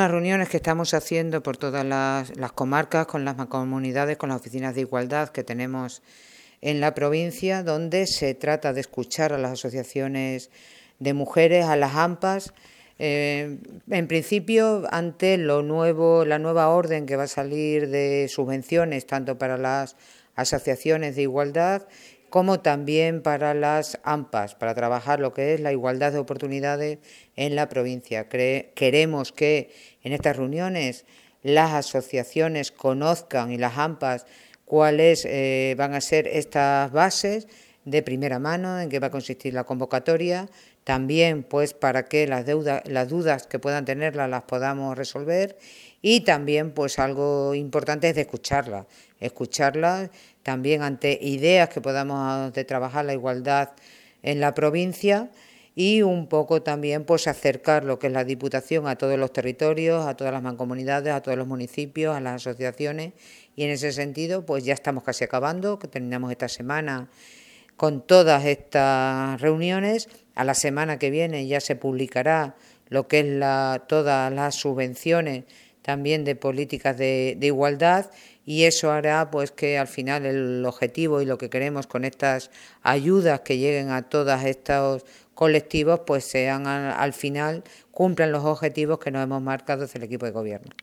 unas reuniones que estamos haciendo por todas las comarcas, con las mancomunidades, con las oficinas de igualdad que tenemos en la provincia, donde se trata de escuchar a las asociaciones de mujeres, a las AMPAs, en principio ante la nueva orden que va a salir de subvenciones, tanto para las asociaciones de igualdad como también para las AMPAs, para trabajar lo que es la igualdad de oportunidades en la provincia. Queremos que en estas reuniones las asociaciones conozcan y las AMPAs cuáles van a ser estas bases de primera mano, en qué va a consistir la convocatoria, también pues para que las dudas que puedan tenerlas las podamos resolver, y también pues algo importante es de escucharlas también ante ideas que podamos de trabajar la igualdad en la provincia, y un poco también pues acercar lo que es la Diputación a todos los territorios, a todas las mancomunidades, a todos los municipios, a las asociaciones, y en ese sentido pues ya estamos casi acabando, que terminamos esta semana con todas estas reuniones. A la semana que viene ya se publicará lo que es todas las subvenciones también de políticas de igualdad, y eso hará pues que al final el objetivo y lo que queremos con estas ayudas que lleguen a todos estos colectivos pues sean al final cumplan los objetivos que nos hemos marcado desde el equipo de gobierno.